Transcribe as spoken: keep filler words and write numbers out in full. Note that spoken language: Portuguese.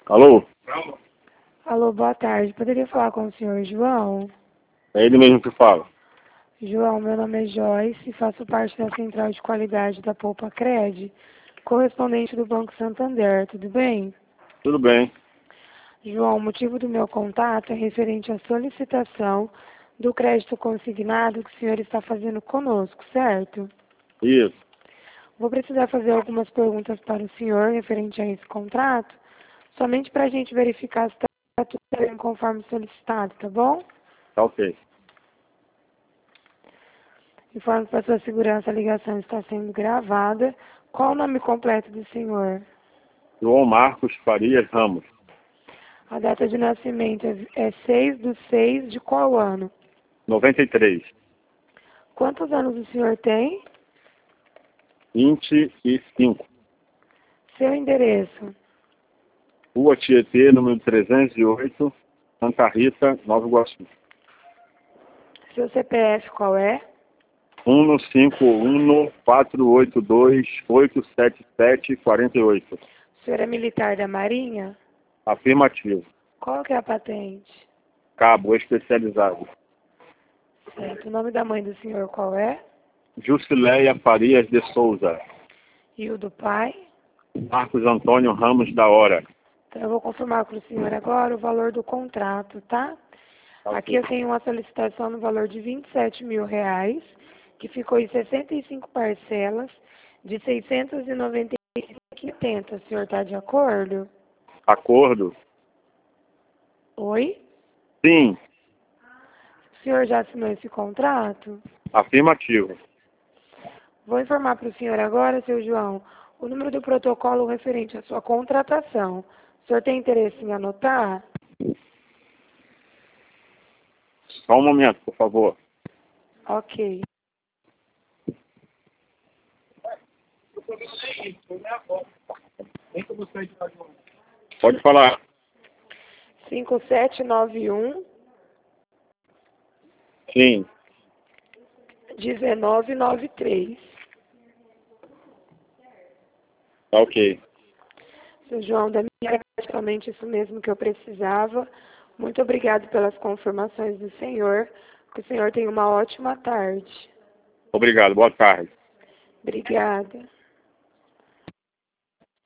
Alô? Alô, boa tarde. Poderia falar com o senhor João? É ele mesmo que fala. João, meu nome é Joyce e faço parte da Central de Qualidade da Poupa Cred, correspondente do Banco Santander, tudo bem? Tudo bem. João, o motivo do meu contato é referente à solicitação do crédito consignado que o senhor está fazendo conosco, certo? Isso. Vou precisar fazer algumas perguntas para o senhor referente a esse contrato, somente para a gente verificar se está tudo bem conforme solicitado, tá bom? Tá ok. Informo para sua segurança, a ligação está sendo gravada. Qual o nome completo do senhor? João Marcos Farias Ramos. A data de nascimento é seis de seis de qual ano? noventa e três. Quantos anos o senhor tem? vinte e cinco. Seu endereço? Rua Tietê, número trezentos e oito, Santa Rita, Nova Iguaçu. Seu C P F qual é? um cinco um quatro oito dois oito sete sete quatro oito. O senhor é militar da Marinha? Afirmativo. Qual que é a patente? Cabo especializado. Certo. O nome da mãe do senhor qual é? Jusileia Farias de Souza. E o do pai? Marcos Antônio Ramos da Hora. Então eu vou confirmar para o senhor agora o valor do contrato, tá? Ok. Aqui eu tenho uma solicitação no valor de vinte e sete mil reais, que ficou em sessenta e cinco parcelas de seiscentos e noventa e cinco reais e oitenta centavos. O senhor está de acordo? Acordo? Oi? Sim. O senhor já assinou esse contrato? Afirmativo. Vou informar para o senhor agora, seu João, o número do protocolo referente à sua contratação. O senhor tem interesse em anotar? Só um momento, por favor. Ok. Pode falar. cinco sete nove um, Sim. um nove nove três. Tá ok. Seu João, da minha parte, praticamente isso mesmo que eu precisava. Muito obrigado pelas confirmações do senhor. Que o senhor tenha uma ótima tarde. Obrigado. Boa tarde. Obrigada.